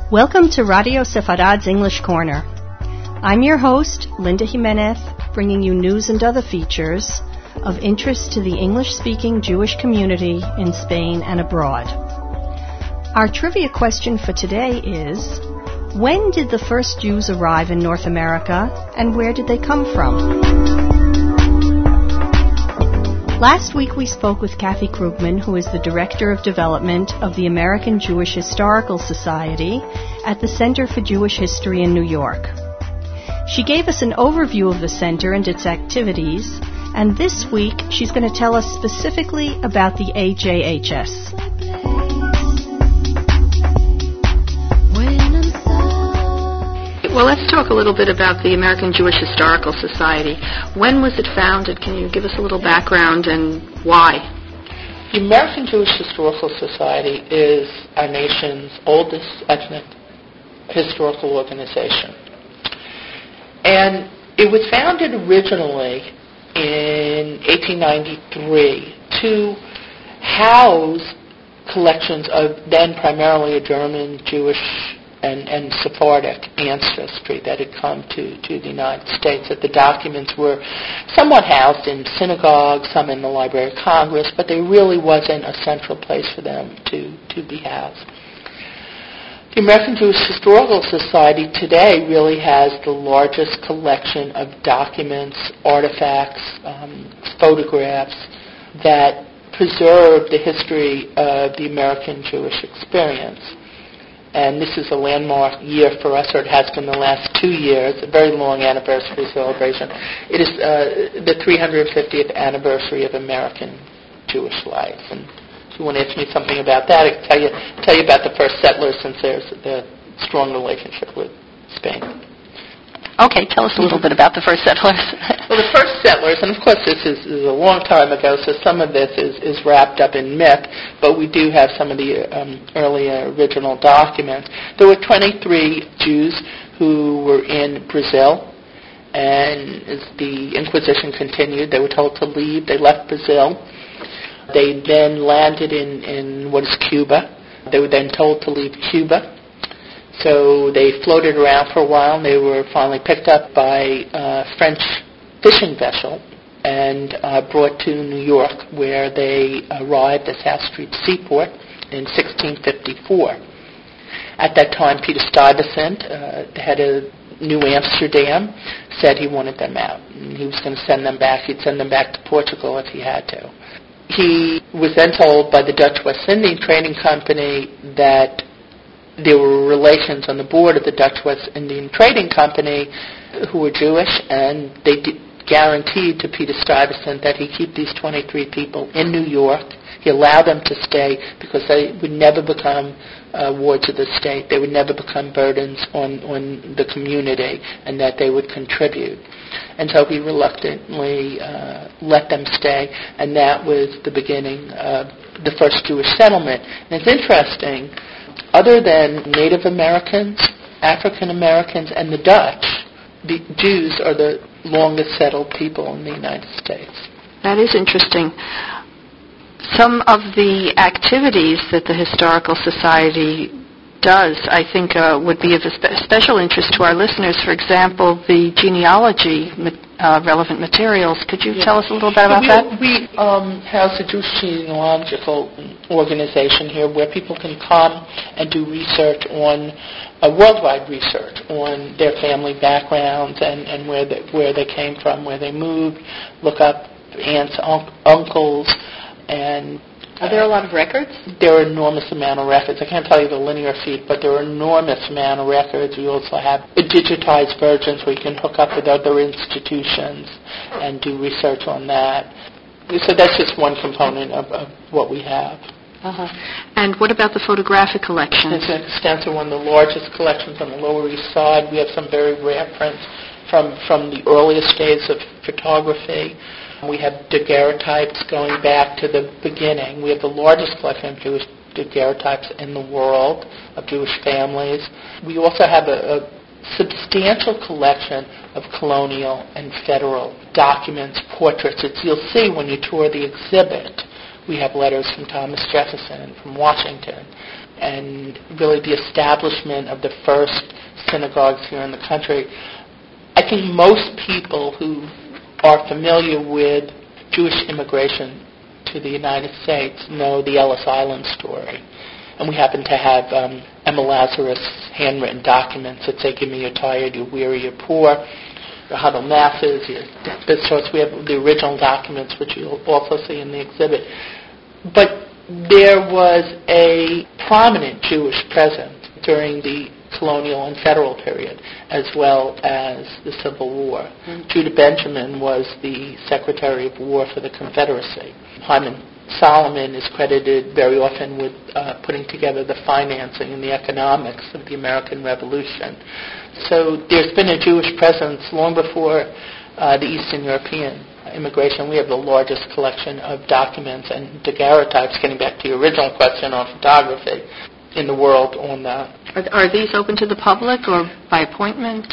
Welcome to Radio Sefarad's English Corner. I'm your host, Linda Jimenez, bringing you news and other features of interest to the English-speaking Jewish community in Spain and abroad. Our trivia question for today is, when did the first Jews arrive in North America, and where did they come from? Last week we spoke with Kathy Krugman, who is the Director of Development of the American Jewish Historical Society at the Center for Jewish History in New York. She gave us an overview of the center and its activities, and this week she's going to tell us specifically about the AJHS. Well, let's talk a little bit about the American Jewish Historical Society. When was it founded? Can you give us a little background and why? The American Jewish Historical Society is our nation's oldest ethnic historical organization. And it was founded originally in 1893 to house collections of then primarily a German, Jewish, and Sephardic ancestry that had come to the United States. That the documents were somewhat housed in synagogues, some in the Library of Congress, but there really wasn't a central place for them to be housed. The American Jewish Historical Society today really has the largest collection of documents, artifacts, photographs that preserve the history of the American Jewish experience. And this is a landmark year for us, or it has been the last 2 years, a very long anniversary celebration. It is the 350th anniversary of American Jewish life. And if you want to ask me something about that, I can tell you about the first settlers, since there's a strong relationship with Spain. Okay, tell us a little bit about the first settlers. Well, the first settlers, and of course this is a long time ago, so some of this is wrapped up in myth, but we do have some of the earlier original documents. There were 23 Jews who were in Brazil, and as the Inquisition continued, they were told to leave. They left Brazil. They then landed in what is Cuba. They were then told to leave Cuba. So they floated around for a while, and they were finally picked up by a French fishing vessel and brought to New York, where they arrived at South Street Seaport in 1654. At that time, Peter Stuyvesant, the head of New Amsterdam, said he wanted them out, and he was going to send them back. He'd send them back to Portugal if he had to. He was then told by the Dutch West Indian Trading Company that there were relations on the board of the Dutch West Indian Trading Company who were Jewish, and they guaranteed to Peter Stuyvesant that he'd keep these 23 people in New York. He allowed them to stay because they would never become wards of the state. They would never become burdens on the community, and that they would contribute. And so he reluctantly let them stay, and that was the beginning of the first Jewish settlement. And it's interesting, other than Native Americans, African Americans, and the Dutch, the Jews are the longest settled people in the United States. That is interesting. Some of the activities that the Historical Society does, I think, would be of special interest to our listeners. For example, the genealogy relevant materials. Could you tell us a little bit about that? We house a Jewish genealogical organization here where people can come and do research on worldwide research on their family backgrounds and where they came from, where they moved, look up aunts, uncles, and are there a lot of records? There are an enormous amount of records. I can't tell you the linear feet, but there are an enormous amount of records. We also have digitized versions where you can hook up with other institutions and do research on that. So that's just one component of what we have. Uh-huh. And what about the photographic collection? It's an extensive one, the largest collections on the Lower East Side. We have some very rare prints from the earliest days of photography. We have daguerreotypes going back to the beginning. We have the largest collection of Jewish daguerreotypes in the world of Jewish families. We also have a substantial collection of colonial and federal documents, portraits. You'll see when you tour the exhibit, We have letters from Thomas Jefferson, from Washington, and really the establishment of the first synagogues here in the country. I think most people who are familiar with Jewish immigration to the United States know the Ellis Island story. And we happen to have Emma Lazarus' handwritten documents that say, give me your tired, you're weary, you're poor, your huddled masses, your deathbed shorts. We have the original documents, which you'll also see in the exhibit. But there was a prominent Jewish presence during the colonial and federal period, as well as the Civil War. Judah Benjamin was the Secretary of War for the Confederacy. Hyman Solomon is credited very often with putting together the financing and the economics of the American Revolution. So there's been a Jewish presence long before the Eastern European immigration. We have the largest collection of documents and daguerreotypes, getting back to your original question on photography, in the world on that. Are these open to the public or by appointment?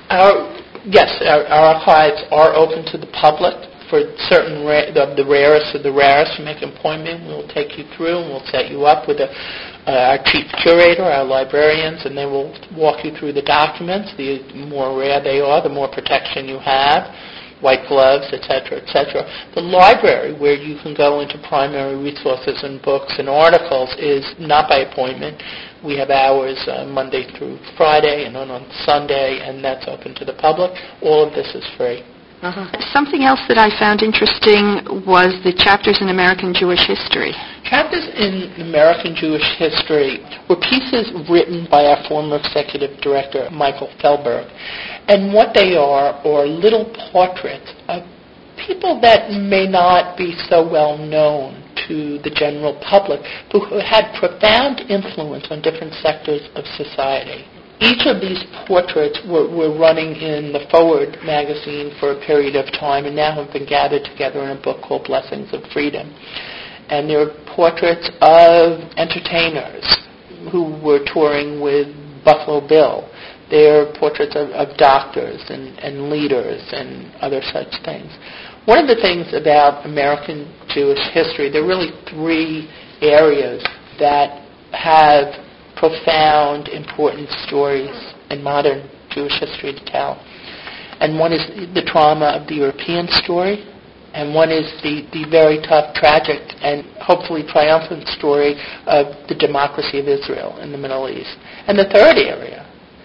Yes, our archives are open to the public. For certain of the rarest of the rarest, you make an appointment, we'll take you through and we'll set you up with our chief curator, our librarians, and they will walk you through the documents. The more rare they are, the more protection you have, white gloves, etc., etc. The library, where you can go into primary resources and books and articles, is not by appointment. We have hours Monday through Friday and on Sunday, and that's open to the public. All of this is free. Something else that I found interesting was the chapters in American Jewish history. Chapters in American Jewish history were pieces written by our former executive director, Michael Felberg. And what they are little portraits of people that may not be so well known to the general public, but who had profound influence on different sectors of society. Each of these portraits were running in the Forward magazine for a period of time and now have been gathered together in a book called Blessings of Freedom. And they're portraits of entertainers who were touring with Buffalo Bill. They're portraits of doctors and leaders and other such things. One of the things about American Jewish history, there are really three areas that have profound, important stories in modern Jewish history to tell. And one is the trauma of the European story, and one is the very tough, tragic, and hopefully triumphant story of the democracy of Israel in the Middle East. And the third area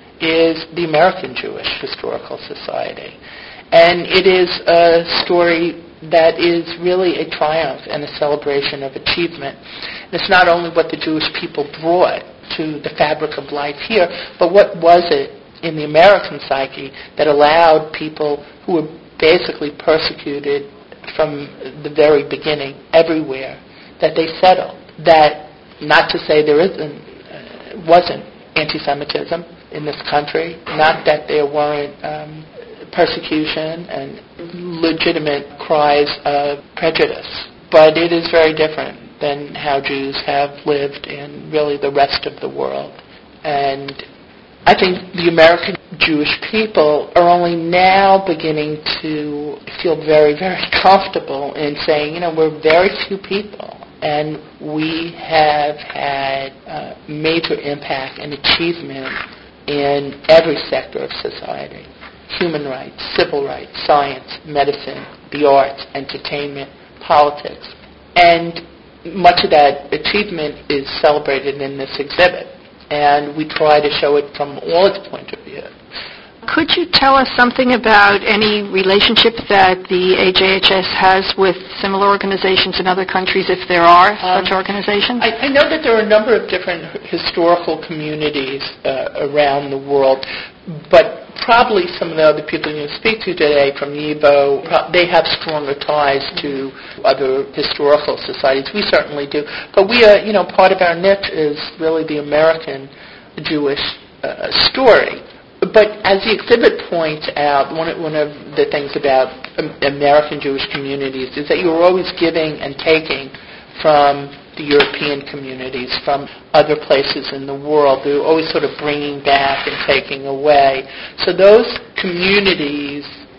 is the American Jewish Historical Society. And it is a story that is really a triumph and a celebration of achievement. And it's not only what the Jewish people brought to the fabric of life here, but what was it in the American psyche that allowed people who were basically persecuted from the very beginning everywhere, that they settled. That, not to say there wasn't anti-Semitism in this country, not that there weren't persecution and legitimate cries of prejudice, but it is very different than how Jews have lived in really the rest of the world. And I think the American Jewish people are only now beginning to feel very, very comfortable in saying, we're very few people, and we have had major impact and achievement in every sector of society. Human rights, civil rights, science, medicine, the arts, entertainment, politics. And much of that achievement is celebrated in this exhibit, and we try to show it from all its point of view. Could you tell us something about any relationship that the AJHS has with similar organizations in other countries, if there are such organizations? I know that there are a number of different historical communities around the world, but probably some of the other people you speak to today from YIVO, they have stronger ties to other historical societies. We certainly do. But we are, part of our niche is really the American Jewish story. But as the exhibit points out, one of the things about American Jewish communities is that you're always giving and taking from the European communities, from other places in the world. They're always sort of bringing back and taking away. So those communities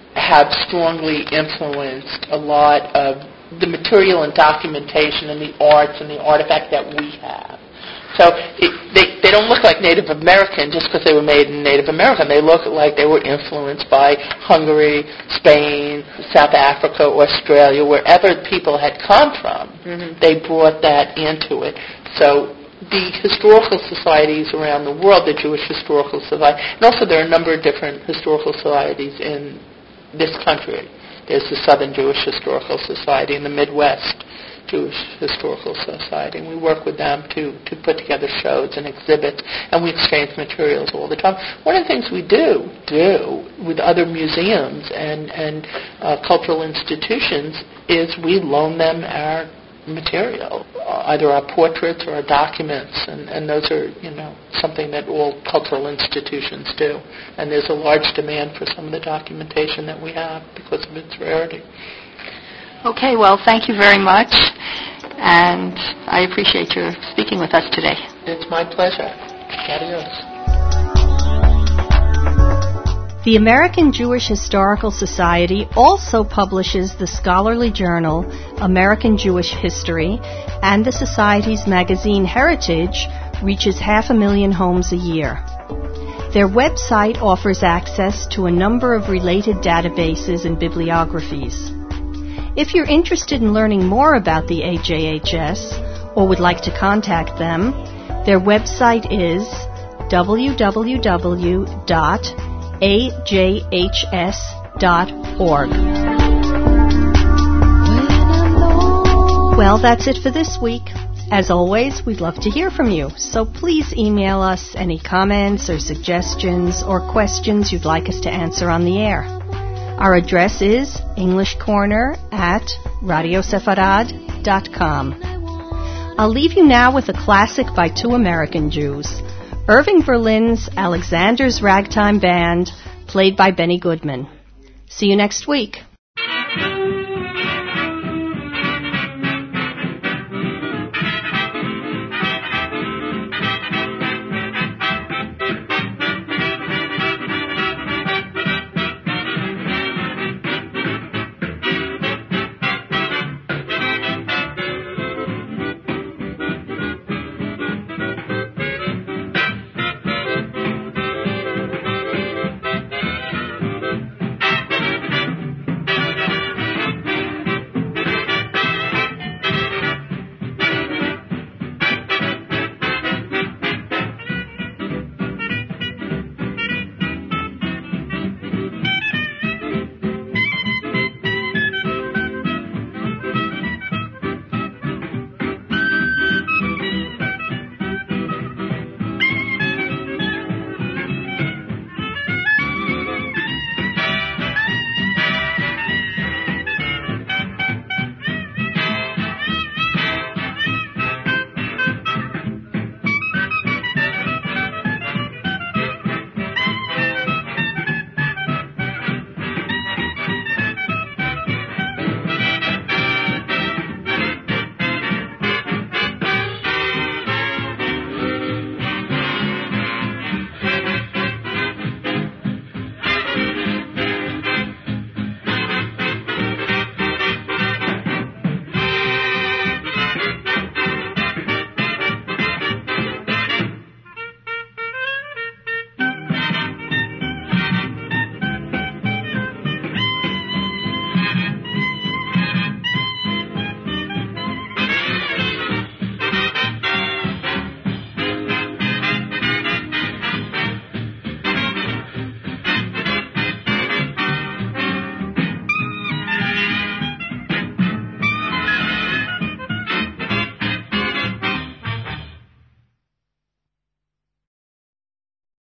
have strongly influenced a lot of the material and documentation and the arts and the artifact that we have. So they don't look like Native American just because they were made in Native America. They look like they were influenced by Hungary, Spain, South Africa, Australia, wherever people had come from. Mm-hmm. They brought that into it. So the historical societies around the world, the Jewish Historical Society, and also there are a number of different historical societies in this country. There's the Southern Jewish Historical Society and the Midwest Jewish Historical Society, and we work with them to put together shows and exhibits, and we exchange materials all the time. One of the things we do with other museums and cultural institutions is we loan them our material, either our portraits or our documents, and those are, something that all cultural institutions do. And there's a large demand for some of the documentation that we have because of its rarity. Okay, well, thank you very much, and I appreciate your speaking with us today. It's my pleasure. Adios. The American Jewish Historical Society also publishes the scholarly journal American Jewish History, and the Society's magazine Heritage reaches 500,000 homes a year. Their website offers access to a number of related databases and bibliographies. If you're interested in learning more about the AJHS or would like to contact them, their website is www.ajhs.org. Well, that's it for this week. As always, we'd love to hear from you, so please email us any comments or suggestions or questions you'd like us to answer on the air. Our address is englishcorner@radiosefarad.com. I'll leave you now with a classic by two American Jews, Irving Berlin's Alexander's Ragtime Band, played by Benny Goodman. See you next week.